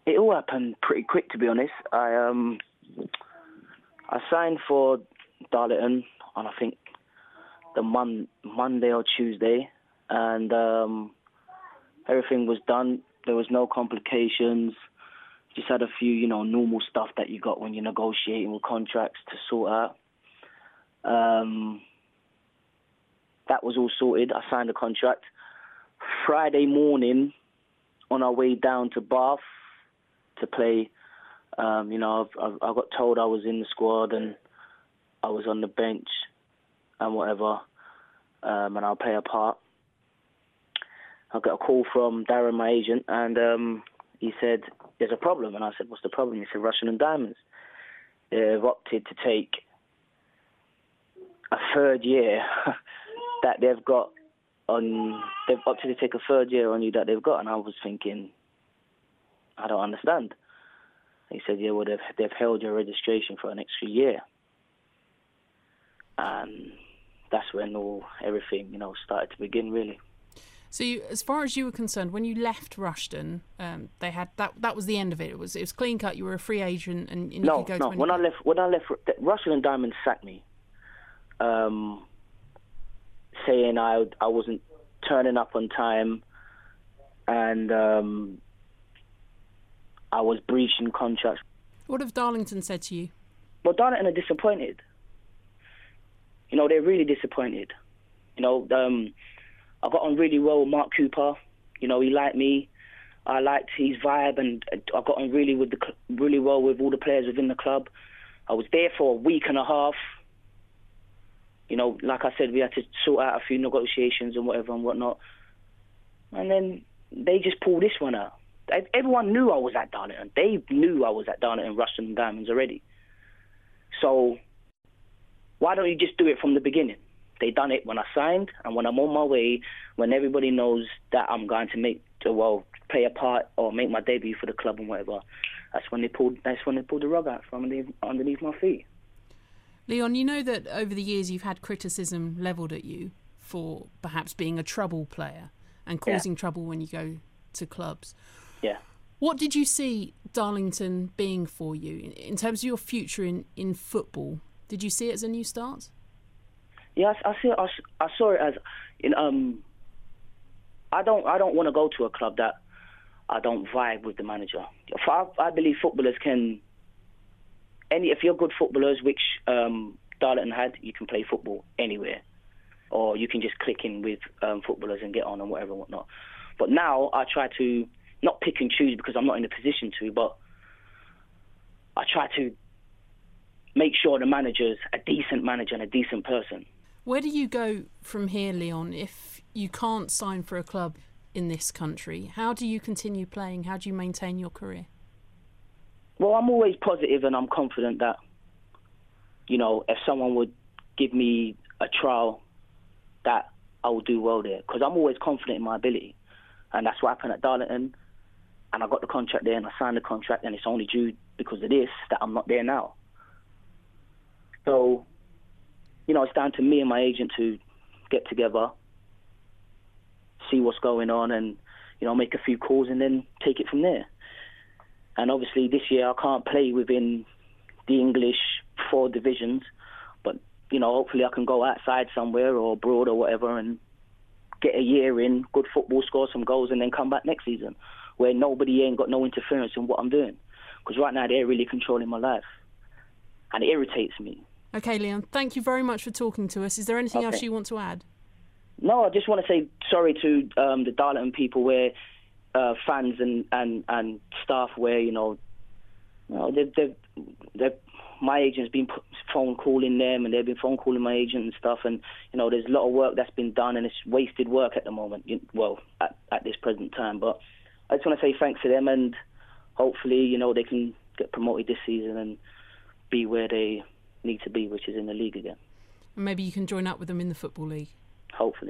It all happened pretty quick, to be honest. I signed for Darlington on, I think, the Monday or Tuesday, and everything was done. There was no complications. Just had a few, normal stuff that you got when you're negotiating with contracts to sort out. That was all sorted. I signed the contract. Friday morning, on our way down to Bath to play, I got told I was in the squad and I was on the bench and whatever, and I'll play a part. I got a call from Darren, my agent, and he said, there's a problem. And I said, what's the problem? He said, Rushden and Diamonds. They've opted to take a third year that they've got on. They've opted to take a third year on you that they've got. And I was thinking, I don't understand. He said, yeah, well, they've held your registration for an extra year. And that's when everything, started to begin, really. So, as far as you were concerned, when you left Rushden, they had that was the end of it. It was clean cut. You were a free agent, and you could go to any... When I left, Rushden and Diamonds sacked me, saying I wasn't turning up on time, and I was breaching contracts. What have Darlington said to you? Well, Darlington are disappointed. They're really disappointed. I got on really well with Mark Cooper. He liked me. I liked his vibe, and I got on really well with all the players within the club. I was there for a week and a half. Like I said, we had to sort out a few negotiations and whatever and whatnot. And then they just pulled this one out. Everyone knew I was at Darlington. They knew I was at Darlington, Rushden and Diamonds already. So why don't you just do it from the beginning? They done it when I signed, and when I'm on my way, when everybody knows that I'm going to play a part or make my debut for the club and whatever. That's when they pulled the rug out from underneath my feet. Leon, you know that over the years you've had criticism levelled at you for perhaps being a trouble player and causing trouble when you go to clubs. Yeah. What did you see Darlington being for you in terms of your future in football? Did you see it as a new start? Yes, I saw it as, I don't want to go to a club that I don't vibe with the manager. I believe footballers can, if you're good footballers, which Darlington had, you can play football anywhere, or you can just click in with footballers and get on and whatever and whatnot. But now I try to not pick and choose because I'm not in a position to, but I try to make sure the manager's a decent manager and a decent person. Where do you go from here, Leon, if you can't sign for a club in this country? How do you continue playing? How do you maintain your career? Well, I'm always positive and I'm confident that, if someone would give me a trial, that I will do well there. Because I'm always confident in my ability. And that's what happened at Darlington. And I got the contract there and I signed the contract, and it's only due because of this that I'm not there now. So, it's down to me and my agent to get together, see what's going on, and, make a few calls and then take it from there. And obviously this year I can't play within the English 4 divisions, but, hopefully I can go outside somewhere or abroad or whatever and get a year in, good football, score some goals, and then come back next season where nobody ain't got no interference in what I'm doing. Because right now they're really controlling my life. And it irritates me. OK, Leon, thank you very much for talking to us. Is there anything else you want to add? No, I just want to say sorry to the Darlington people, where fans and staff, where they've my agent's been phone calling them, and they've been phone calling my agent and stuff, and there's a lot of work that's been done, and it's wasted work at the moment. At this present time, but I just want to say thanks to them, and hopefully they can get promoted this season and be where they need to be, which is in the league again. And maybe you can join up with them in the Football League. Hopefully.